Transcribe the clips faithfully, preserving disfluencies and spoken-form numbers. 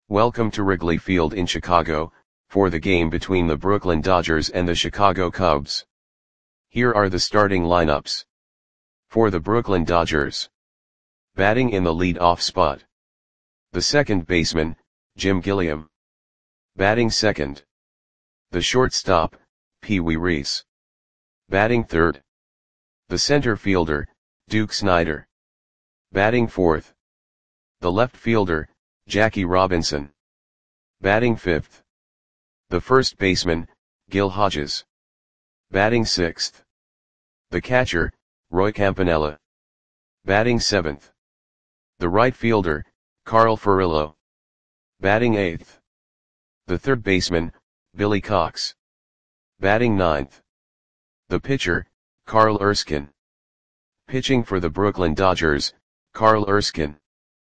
Welcome to Wrigley Field in Chicago, for the game between the Brooklyn Dodgers and the Chicago Cubs. Here are the starting lineups. For the Brooklyn Dodgers. Batting in the lead-off spot. The second baseman, Jim Gilliam. Batting second. The shortstop, Pee Wee Reese. Batting third. The center fielder, Duke Snider. Batting fourth. The left fielder, Jackie Robinson. Batting fifth. The first baseman, Gil Hodges. Batting sixth. The catcher, Roy Campanella. Batting seventh. The right fielder, Carl Furillo. Batting eighth. The third baseman, Billy Cox. Batting ninth. The pitcher, Carl Erskine. Pitching for the Brooklyn Dodgers, Carl Erskine.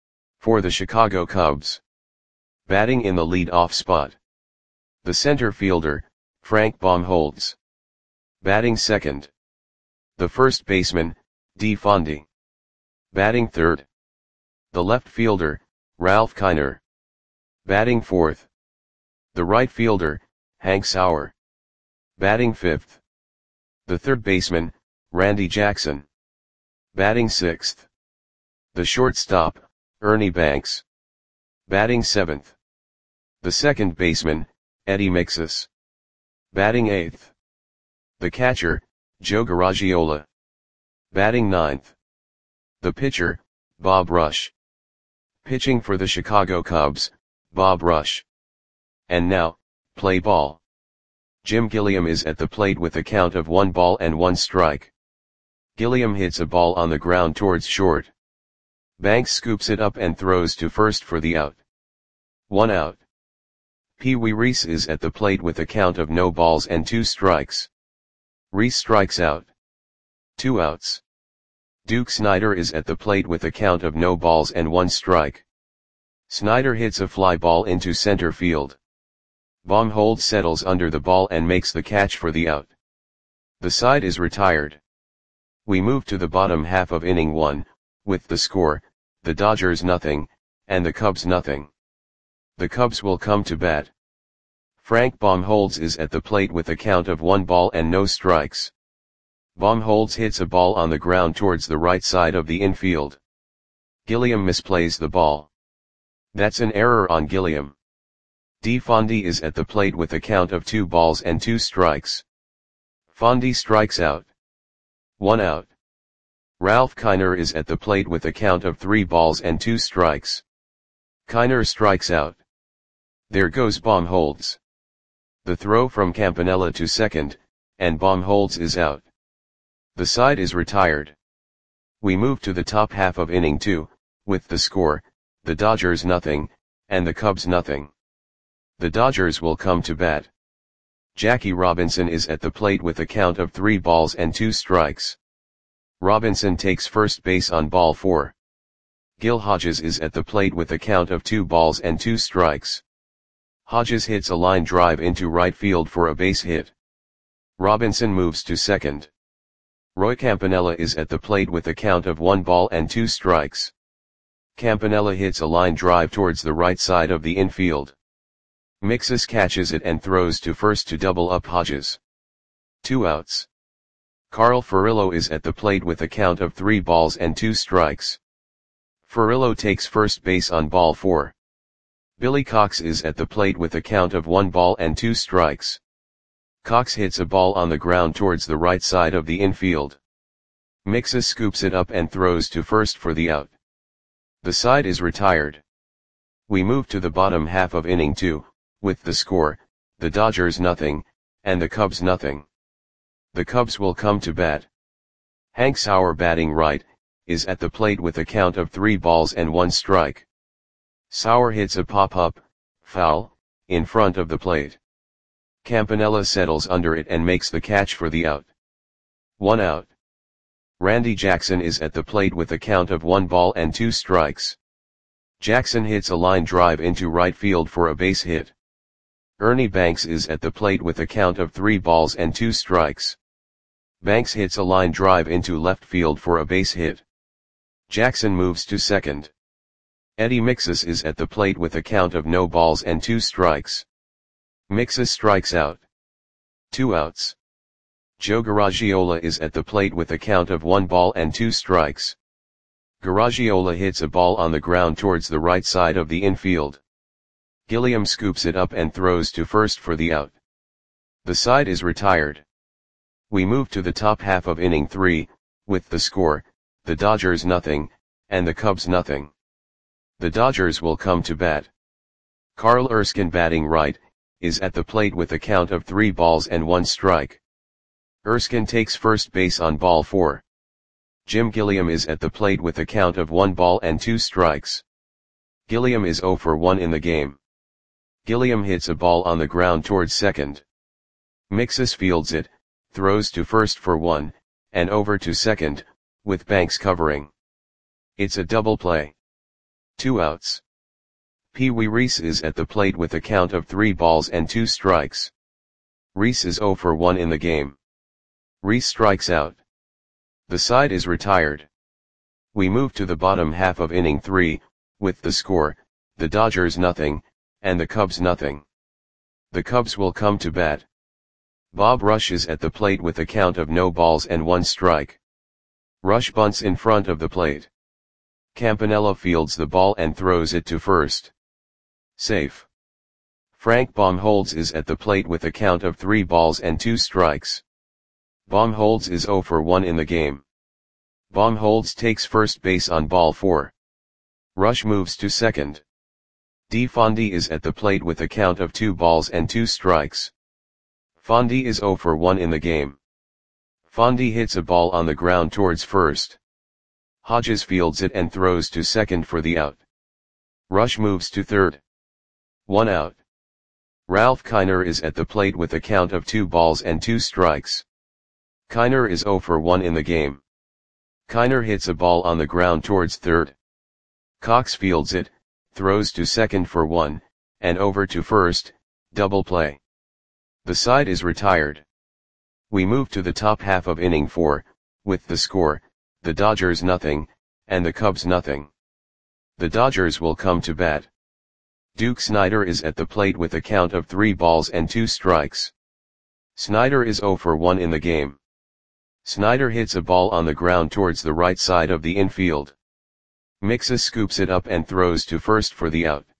For the Chicago Cubs. Batting in the lead-off spot. The center fielder, Frank Baumholtz. Batting second. The first baseman, Dee Fondy. Batting third. The left fielder, Ralph Kiner. Batting fourth. The right fielder, Hank Sauer. Batting fifth. The third baseman, Randy Jackson. Batting sixth. The shortstop, Ernie Banks. Batting seventh. The second baseman, Eddie Mixus. Batting eighth. The catcher, Joe Garagiola. Batting ninth. The pitcher, Bob Rush. Pitching for the Chicago Cubs, Bob Rush. And now, play ball. Jim Gilliam is at the plate with a count of one ball and one strike. Gilliam hits a ball on the ground towards short. Banks scoops it up and throws to first for the out. One out. Pee Wee Reese is at the plate with a count of no balls and two strikes. Reese strikes out. Two outs. Duke Snider is at the plate with a count of no balls and one strike. Snider hits a fly ball into center field. Baumholtz settles under the ball and makes the catch for the out. The side is retired. We move to the bottom half of inning one, with the score, the Dodgers nothing, and the Cubs nothing. The Cubs will come to bat. Frank Baumholtz is at the plate with a count of one ball and no strikes. Baumholtz hits a ball on the ground towards the right side of the infield. Gilliam misplays the ball. That's an error on Gilliam. Dee Fondy is at the plate with a count of two balls and two strikes. Fondy strikes out. One out. Ralph Kiner is at the plate with a count of three balls and two strikes. Kiner strikes out. There goes Baumholtz. The throw from Campanella to second, and Baumholtz is out. The side is retired. We move to the top half of inning two, with the score, the Dodgers nothing, and the Cubs nothing. The Dodgers will come to bat. Jackie Robinson is at the plate with a count of three balls and two strikes. Robinson takes first base on ball four. Gil Hodges is at the plate with a count of two balls and two strikes. Hodges hits a line drive into right field for a base hit. Robinson moves to second. Roy Campanella is at the plate with a count of one ball and two strikes. Campanella hits a line drive towards the right side of the infield. Mixus catches it and throws to first to double up Hodges. Two outs. Carl Furillo is at the plate with a count of three balls and two strikes. Furillo takes first base on ball four. Billy Cox is at the plate with a count of one ball and two strikes. Cox hits a ball on the ground towards the right side of the infield. Mixus scoops it up and throws to first for the out. The side is retired. We move to the bottom half of inning two, with the score, the Dodgers nothing, and the Cubs nothing. The Cubs will come to bat. Hank Sauer, batting right, is at the plate with a count of three balls and one strike. Sauer hits a pop-up, foul, in front of the plate. Campanella settles under it and makes the catch for the out. One out. Randy Jackson is at the plate with a count of one ball and two strikes. Jackson hits a line drive into right field for a base hit. Ernie Banks is at the plate with a count of three balls and two strikes. Banks hits a line drive into left field for a base hit. Jackson moves to second. Eddie Mixus is at the plate with a count of no balls and two strikes. Mixus strikes out. Two outs. Joe Garagiola is at the plate with a count of one ball and two strikes. Garagiola hits a ball on the ground towards the right side of the infield. Gilliam scoops it up and throws to first for the out. The side is retired. We move to the top half of inning three, with the score, the Dodgers nothing, and the Cubs nothing. The Dodgers will come to bat. Carl Erskine, batting right, is at the plate with a count of three balls and one strike. Erskine takes first base on ball four. Jim Gilliam is at the plate with a count of one ball and two strikes. Gilliam is oh for one in the game. Gilliam hits a ball on the ground towards second. Mixus fields it, throws to first for one, and over to second, with Banks covering. It's a double play. Two outs. Pee Wee Reese is at the plate with a count of three balls and two strikes. Reese is oh for one in the game. Reese strikes out. The side is retired. We move to the bottom half of inning three, with the score, the Dodgers nothing, and the Cubs nothing. The Cubs will come to bat. Bob Rush is at the plate with a count of no balls and one strike. Rush bunts in front of the plate. Campanella fields the ball and throws it to first. Safe. Frank Baumholtz is at the plate with a count of three balls and two strikes. Baumholtz is oh for one in the game. Baumholtz takes first base on ball four. Rush moves to second. D. Fondy is at the plate with a count of two balls and two strikes. Fondy is oh for one in the game. Fondy hits a ball on the ground towards first. Hodges fields it and throws to second for the out. Rush moves to third. One out. Ralph Kiner is at the plate with a count of two balls and two strikes. Kiner is oh for one in the game. Kiner hits a ball on the ground towards third. Cox fields it, throws to second for one, and over to first, double play. The side is retired. We move to the top half of inning four, with the score, the Dodgers nothing, and the Cubs nothing. The Dodgers will come to bat. Duke Snider is at the plate with a count of three balls and two strikes. Snider is oh for one in the game. Snider hits a ball on the ground towards the right side of the infield. Mixus scoops it up and throws to first for the out.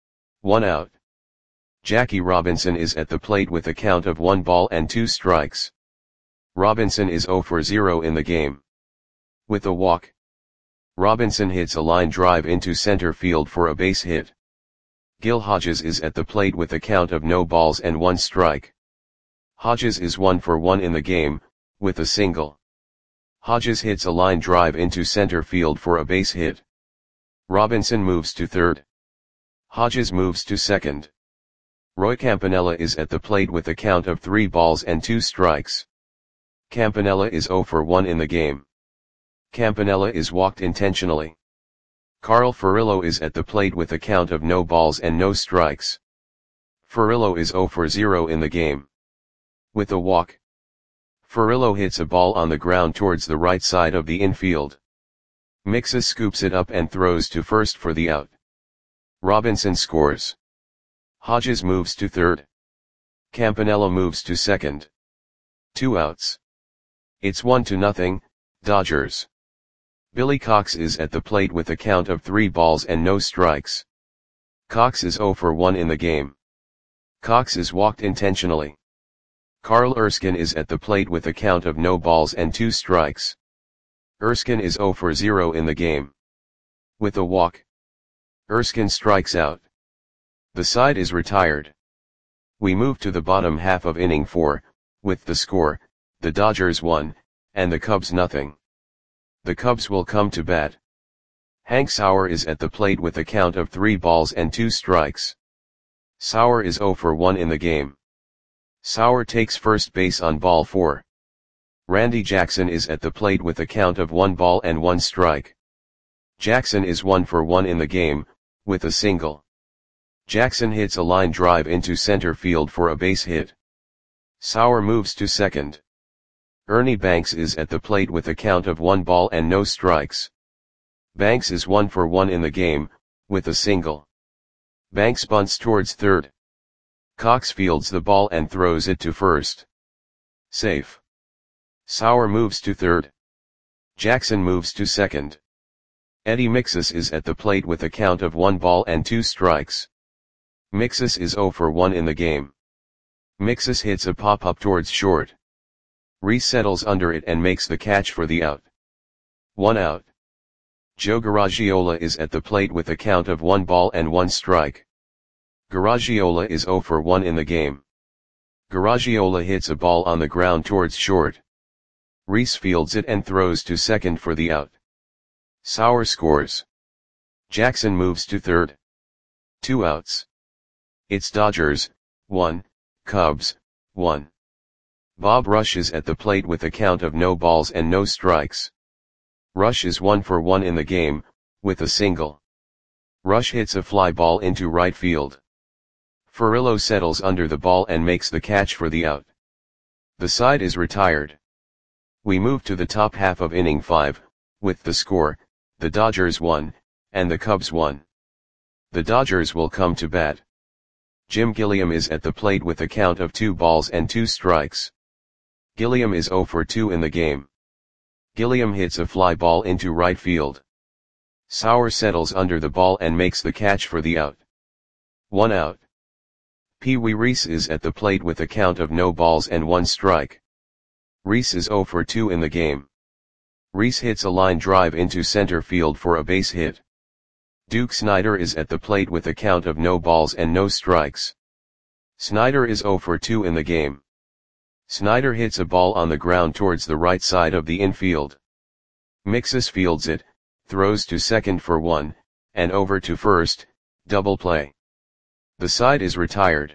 One out. Jackie Robinson is at the plate with a count of one ball and two strikes. Robinson is oh for zero in the game. With a walk. Robinson hits a line drive into center field for a base hit. Gil Hodges is at the plate with a count of no balls and one strike. Hodges is one for one in the game, with a single. Hodges hits a line drive into center field for a base hit. Robinson moves to third. Hodges moves to second. Roy Campanella is at the plate with a count of three balls and two strikes. Campanella is oh for one in the game. Campanella is walked intentionally. Carl Furillo is at the plate with a count of no balls and no strikes. Furillo is oh for zero in the game. With a walk. Furillo hits a ball on the ground towards the right side of the infield. Mixus scoops it up and throws to first for the out. Robinson scores. Hodges moves to third. Campanella moves to second. Two outs. It's one to nothing, Dodgers. Billy Cox is at the plate with a count of three balls and no strikes. Cox is oh for one in the game. Cox is walked intentionally. Carl Erskine is at the plate with a count of no balls and two strikes. Erskine is oh for zero in the game. With a walk. Erskine strikes out. The side is retired. We move to the bottom half of inning four, with the score, the Dodgers one, and the Cubs nothing. The Cubs will come to bat. Hank Sauer is at the plate with a count of three balls and two strikes. Sauer is oh for one in the game. Sauer takes first base on ball four. Randy Jackson is at the plate with a count of one ball and one strike. Jackson is one for one in the game, with a single. Jackson hits a line drive into center field for a base hit. Sauer moves to second. Ernie Banks is at the plate with a count of one ball and no strikes. Banks is one for one in the game, with a single. Banks bunts towards third. Cox fields the ball and throws it to first. Safe. Sauer moves to third. Jackson moves to second. Eddie Mixus is at the plate with a count of one ball and two strikes. Mixus is zero for one in the game. Mixus hits a pop-up towards short. Reese settles under it and makes the catch for the out. One out. Joe Garagiola is at the plate with a count of one ball and one strike. Garagiola is zero for one in the game. Garagiola hits a ball on the ground towards short. Reese fields it and throws to second for the out. Sauer scores. Jackson moves to third. Two outs. It's Dodgers, one, Cubs, one. Bob Rush is at the plate with a count of no balls and no strikes. Rush is one for one in the game, with a single. Rush hits a fly ball into right field. Furillo settles under the ball and makes the catch for the out. The side is retired. We move to the top half of inning five, with the score, the Dodgers won, and the Cubs won. The Dodgers will come to bat. Jim Gilliam is at the plate with a count of two balls and two strikes. Gilliam is zero for two in the game. Gilliam hits a fly ball into right field. Sauer settles under the ball and makes the catch for the out. One out. Pee Wee Reese is at the plate with a count of no balls and one strike. Reese is zero for two in the game. Reese hits a line drive into center field for a base hit. Duke Snider is at the plate with a count of no balls and no strikes. Snider is zero for two in the game. Snider hits a ball on the ground towards the right side of the infield. Mixus fields it, throws to second for one, and over to first, double play. The side is retired.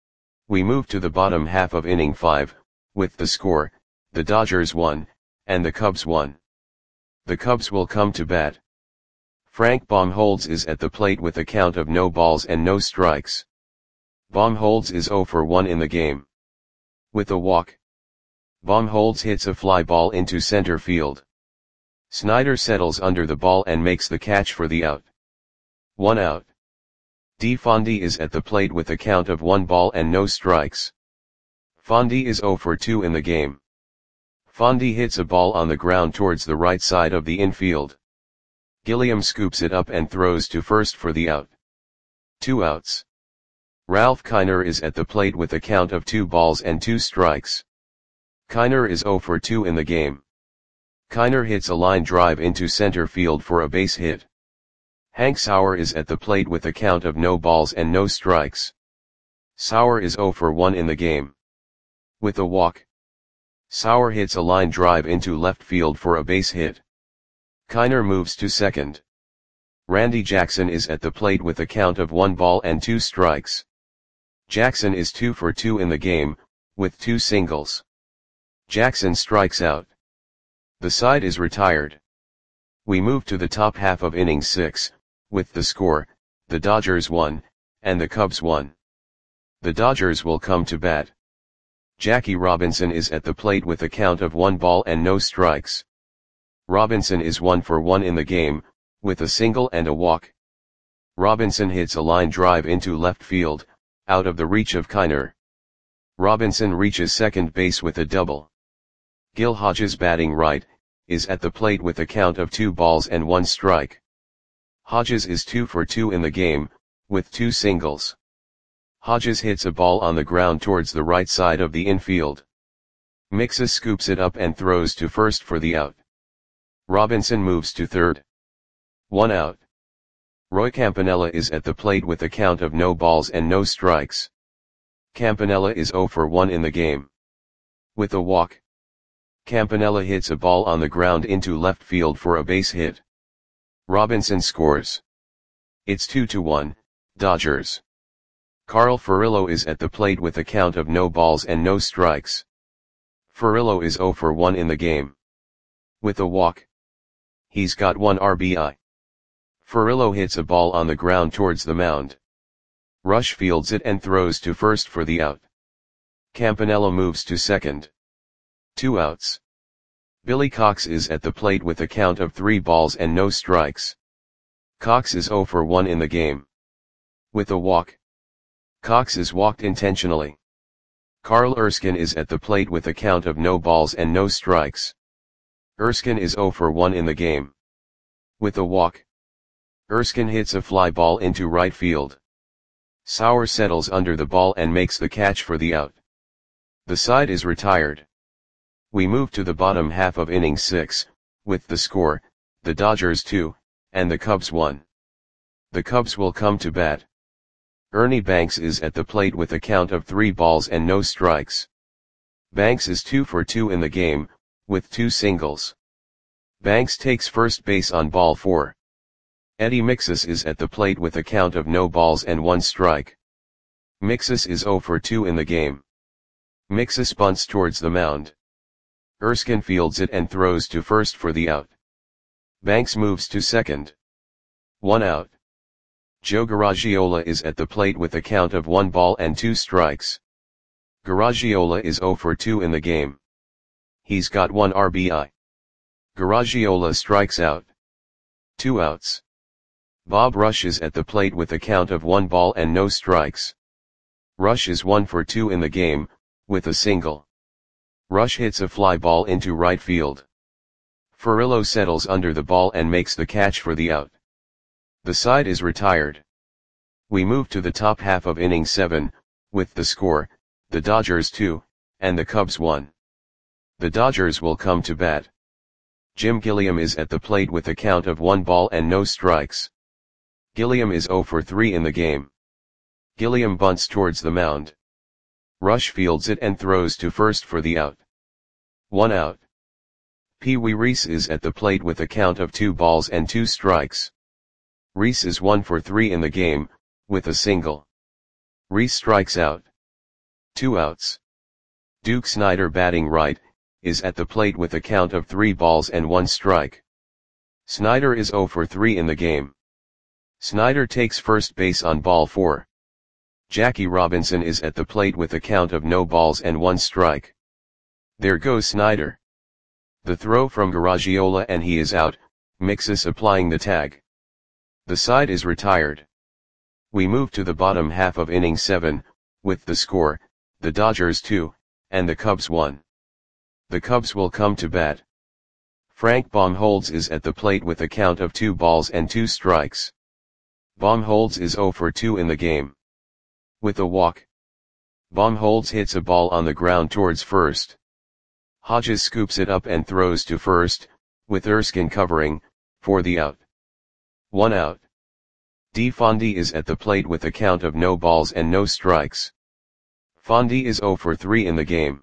We move to the bottom half of inning five, with the score, the Dodgers won, and the Cubs won. The Cubs will come to bat. Frank Baumholtz is at the plate with a count of no balls and no strikes. Baumholtz is zero for one in the game. With a walk. Baumholtz hits a fly ball into center field. Snider settles under the ball and makes the catch for the out. One out. D. Fondy is at the plate with a count of one ball and no strikes. Fondy is zero for two in the game. Fondy hits a ball on the ground towards the right side of the infield. Gilliam scoops it up and throws to first for the out. Two outs. Ralph Kiner is at the plate with a count of two balls and two strikes. Kiner is zero for two in the game. Kiner hits a line drive into center field for a base hit. Hank Sauer is at the plate with a count of no balls and no strikes. Sauer is zero for one in the game. With a walk. Sauer hits a line drive into left field for a base hit. Kiner moves to second. Randy Jackson is at the plate with a count of one ball and two strikes. Jackson is two for two in the game, with two singles. Jackson strikes out. The side is retired. We move to the top half of inning six, with the score, the Dodgers won, and the Cubs won. The Dodgers will come to bat. Jackie Robinson is at the plate with a count of one ball and no strikes. Robinson is one for one in the game, with a single and a walk. Robinson hits a line drive into left field, out of the reach of Kiner. Robinson reaches second base with a double. Gil Hodges, batting right, is at the plate with a count of two balls and one strike. Hodges is two for two in the game, with two singles. Hodges hits a ball on the ground towards the right side of the infield. Mixus scoops it up and throws to first for the out. Robinson moves to third. One out. Roy Campanella is at the plate with a count of no balls and no strikes. Campanella is zero for one in the game. With a walk. Campanella hits a ball on the ground into left field for a base hit. Robinson scores. It's two to one, Dodgers. Carl Furillo is at the plate with a count of no balls and no strikes. Furillo is zero for one in the game. With a walk. He's got one R B I. Furillo hits a ball on the ground towards the mound. Rush fields it and throws to first for the out. Campanella moves to second. Two outs. Billy Cox is at the plate with a count of three balls and no strikes. Cox is zero for one in the game. With a walk. Cox is walked intentionally. Carl Erskine is at the plate with a count of no balls and no strikes. Erskine is zero for one in the game. With a walk. Erskine hits a fly ball into right field. Sauer settles under the ball and makes the catch for the out. The side is retired. We move to the bottom half of inning six, with the score, the Dodgers two, and the Cubs one. The Cubs will come to bat. Ernie Banks is at the plate with a count of three balls and no strikes. Banks is two for two in the game, with two singles. Banks takes first base on ball four. Eddie Mixus is at the plate with a count of no balls and one strike. Mixus is zero for two in the game. Mixus bunts towards the mound. Erskine fields it and throws to first for the out. Banks moves to second. One out. Joe Garagiola is at the plate with a count of one ball and two strikes. Garagiola is zero for two in the game. He's got one R B I. Garagiola strikes out. Two outs. Bob Rush is at the plate with a count of one ball and no strikes. Rush is one for two in the game, with a single. Rush hits a fly ball into right field. Furillo settles under the ball and makes the catch for the out. The side is retired. We move to the top half of inning seven, with the score, the Dodgers two, and the Cubs one. The Dodgers will come to bat. Jim Gilliam is at the plate with a count of one ball and no strikes. Gilliam is zero for three in the game. Gilliam bunts towards the mound. Rush fields it and throws to first for the out. One out. Pee Wee Reese is at the plate with a count of two balls and two strikes. Reese is one for three in the game, with a single. Reese strikes out. Two outs. Duke Snider, batting right, is at the plate with a count of three balls and one strike. Snider is zero for three in the game. Snider takes first base on ball four. Jackie Robinson is at the plate with a count of no balls and one strike. There goes Snider. The throw from Garagiola and he is out, Mixus applying the tag. The side is retired. We move to the bottom half of inning seven, with the score, the Dodgers two, and the Cubs one. The Cubs will come to bat. Frank Baumholtz is at the plate with a count of two balls and two strikes. Baumholtz is zero for two in the game. With a walk. Baumholtz hits a ball on the ground towards first. Hodges scoops it up and throws to first, with Erskine covering, for the out. One out. D. Fondy is at the plate with a count of no balls and no strikes. Fondy is zero for three in the game.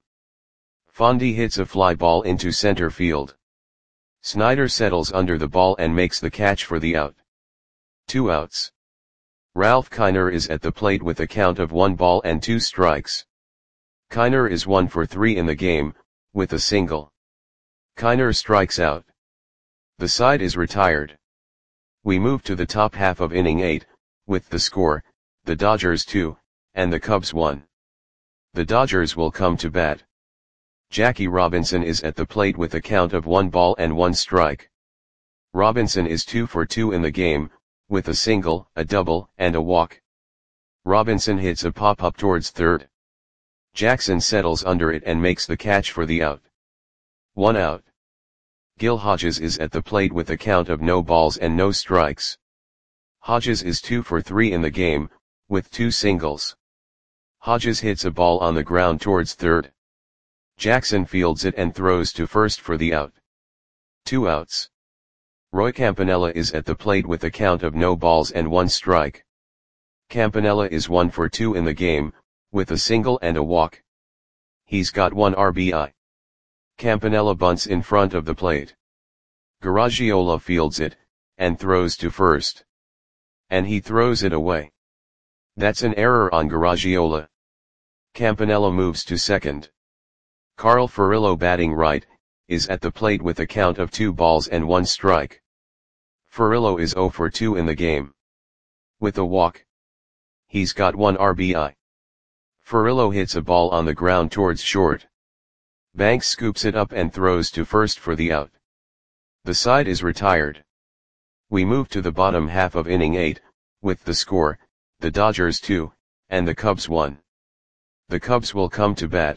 Fondy hits a fly ball into center field. Snider settles under the ball and makes the catch for the out. Two outs. Ralph Kiner is at the plate with a count of one ball and two strikes. Kiner is one for three in the game, with a single. Kiner strikes out. The side is retired. We move to the top half of inning eight, with the score, the Dodgers two, and the Cubs one. The Dodgers will come to bat. Jackie Robinson is at the plate with a count of one ball and one strike. Robinson is two for two in the game, with a single, a double, and a walk. Robinson hits a pop-up towards third. Jackson settles under it and makes the catch for the out. One out. Gil Hodges is at the plate with a count of no balls and no strikes. Hodges is two for three in the game, with two singles. Hodges hits a ball on the ground towards third. Jackson fields it and throws to first for the out. Two outs. Roy Campanella is at the plate with a count of no balls and one strike. Campanella is one for two in the game, with a single and a walk. He's got one R B I. Campanella bunts in front of the plate. Garagiola fields it, and throws to first. And he throws it away. That's an error on Garagiola. Campanella moves to second. Carl Furillo, batting right, is at the plate with a count of two balls and one strike. Furillo is zero for two in the game. With a walk. He's got one R B I. Furillo hits a ball on the ground towards short. Banks scoops it up and throws to first for the out. The side is retired. We move to the bottom half of inning eight, with the score, the Dodgers two, and the Cubs one. The Cubs will come to bat.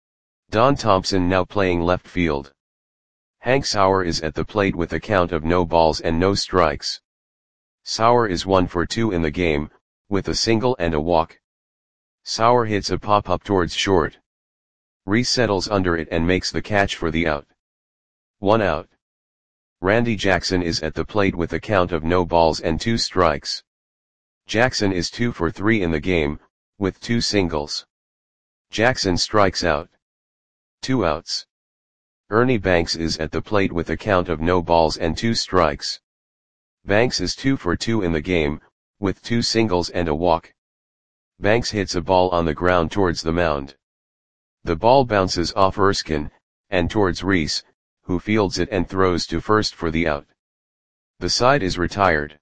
Don Thompson now playing left field. Hank Sauer is at the plate with a count of no balls and no strikes. Sauer is one for two in the game, with a single and a walk. Sauer hits a pop-up towards short. Rhys settles under it and makes the catch for the out. One out. Randy Jackson is at the plate with a count of no balls and two strikes. Jackson is two for three in the game, with two singles. Jackson strikes out. Two outs. Ernie Banks is at the plate with a count of no balls and two strikes. Banks is two for two in the game, with two singles and a walk. Banks hits a ball on the ground towards the mound. The ball bounces off Erskine, and towards Rhys, who fields it and throws to first for the out. The side is retired.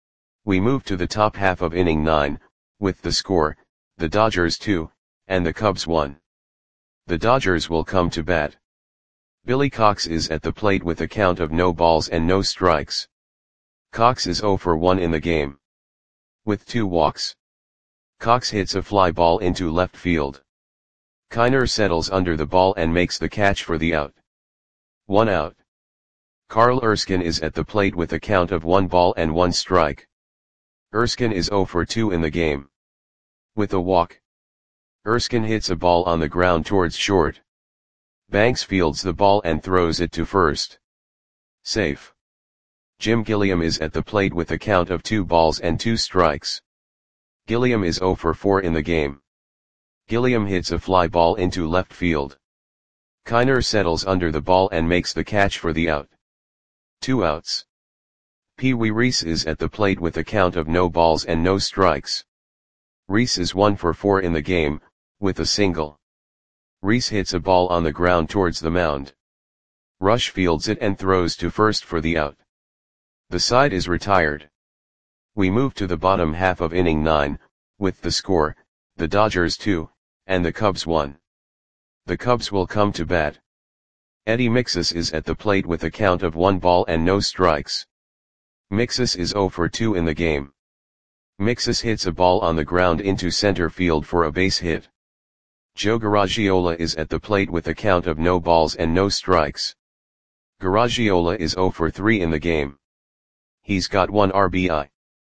We move to the top half of inning nine, with the score, the Dodgers two, and the Cubs one. The Dodgers will come to bat. Billy Cox is at the plate with a count of no balls and no strikes. Cox is zero for one in the game. With two walks. Cox hits a fly ball into left field. Kiner settles under the ball and makes the catch for the out. One out. Carl Erskine is at the plate with a count of one ball and one strike. Erskine is zero for two in the game. With a walk. Erskine hits a ball on the ground towards short. Banks fields the ball and throws it to first. Safe. Jim Gilliam is at the plate with a count of two balls and two strikes. Gilliam is zero for four in the game. Gilliam hits a fly ball into left field. Kiner settles under the ball and makes the catch for the out. Two outs. Pee Wee Reese is at the plate with a count of no balls and no strikes. Reese is one for four in the game, with a single. Reese hits a ball on the ground towards the mound. Rush fields it and throws to first for the out. The side is retired. We move to the bottom half of inning nine, with the score, the Dodgers two, and the Cubs one. The Cubs will come to bat. Eddie Mixus is at the plate with a count of one ball and no strikes. Mixus is zero for two in the game. Mixus hits a ball on the ground into center field for a base hit. Joe Garagiola is at the plate with a count of no balls and no strikes. Garagiola is zero for three in the game. He's got one R B I.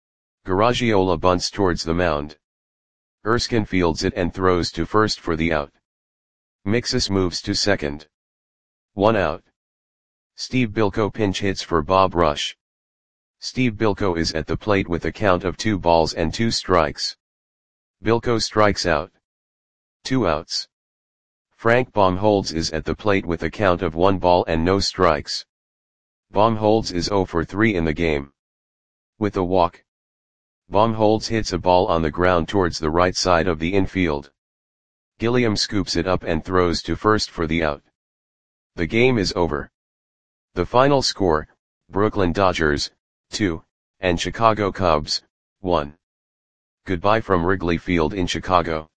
Garagiola bunts towards the mound. Erskine fields it and throws to first for the out. Mixus moves to second. One out. Steve Bilko pinch hits for Bob Rush. Steve Bilko is at the plate with a count of two balls and two strikes. Bilko strikes out. Two outs. Frank Baumholtz is at the plate with a count of one ball and no strikes. Baumholtz is zero for three in the game. With a walk. Baumholtz hits a ball on the ground towards the right side of the infield. Gilliam scoops it up and throws to first for the out. The game is over. The final score, Brooklyn Dodgers, two, and Chicago Cubs, one. Goodbye from Wrigley Field in Chicago.